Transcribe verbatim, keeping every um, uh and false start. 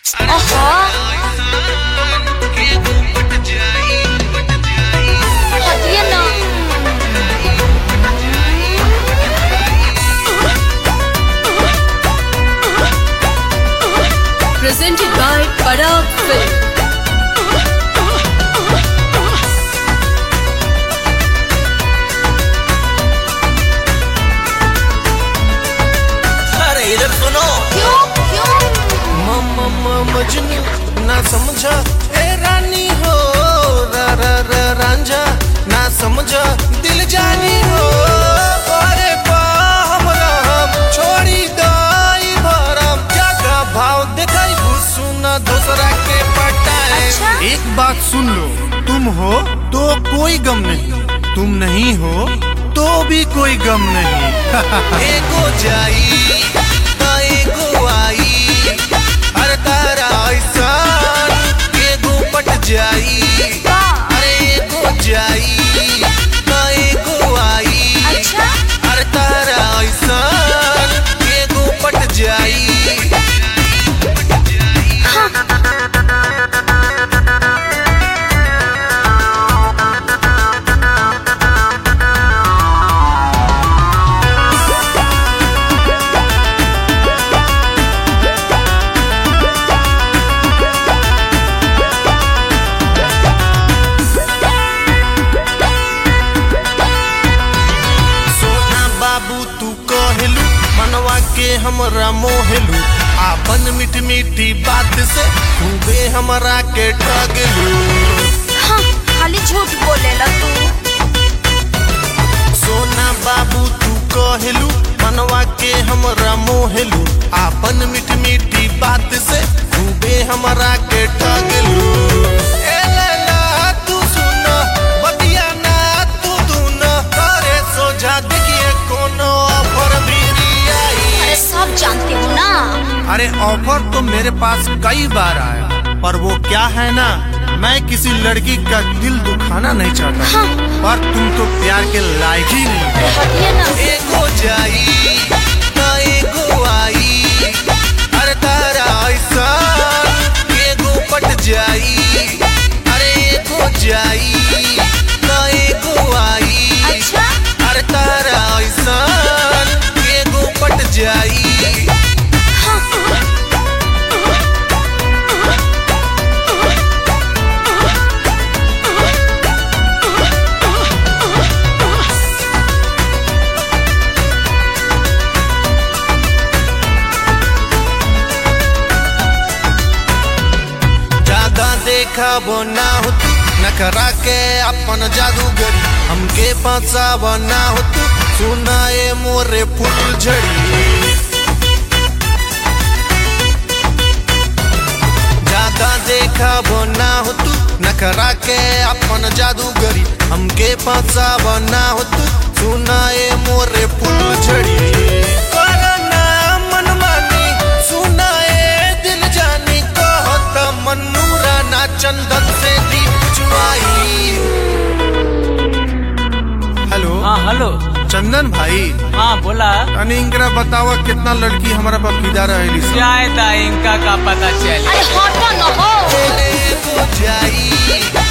Presented by Parag Film. अरे इधर सुनो। क्यों क्यों मम्मा मजनू ना समझा ए रानी हो, रा रा रा रांझा ना समझा दिल जानी हो। अरे बाम राम छोड़ी दाई भरम, क्या का भाव दिखाई सुना दूसरा के पटाए। अच्छा? एक बात सुन लो, तुम हो तो कोई गम नहीं, तुम नहीं हो तो भी कोई गम नहीं। एगो जाई ता एगो आई, अरे तारा ऐसा एगो पट जाई। अरे एगो जाई ता एगो आई, अच्छा अरे तारा ऐसा एगो पट जाई। मनवा के हमरा मोहलू, आपन मीठ मीठी बात से खूबे हमरा के ठगलू। हाँ, खाली झूठ बोलेला तू। सोना बाबू तू कहलू, मनवा के हमरा मोहलू, आपन मीठ मीठी बात से खूबे हमरा के ठगलू। तू सुन बतिया ना तू दून, अरे सोझा देखिए कोनो ऑफर भी अरे सब जानते हो ना। अरे ऑफर तो मेरे पास कई बार आया, पर वो क्या है ना, मैं किसी लड़की का दिल दुखाना नहीं चाहता। हाँ। पर तुम तो प्यार के लायक ही नहीं। अरे हटिए ना। एगो जाई ता एगो आई, अरे तारा ऐसा एगो पट जाई। अरे एगो जाई ता एगो आई, अच्छा अरे तारा ऐसा एगो पट जाई। देखा ना हो तू नखरा के अपन जादूगरी, हमके फंसाव ना हो तू सुनाए मोरे फूल झड़ी। ज्यादा देखा ना हो तू नखरा के अपन जादूगरी, हमके फंसाव ना हो तू सुनाए मोरे फूल झड़ी। चंदन से दीप चुराई। हेलो हाँ हेलो चंदन भाई। हाँ बोला। अने इनकरा बतावा कितना लड़की हमारा पर फिदा रहेली सब। जाए था इनका का पता चले। अरे हटो न हो। एगो जाई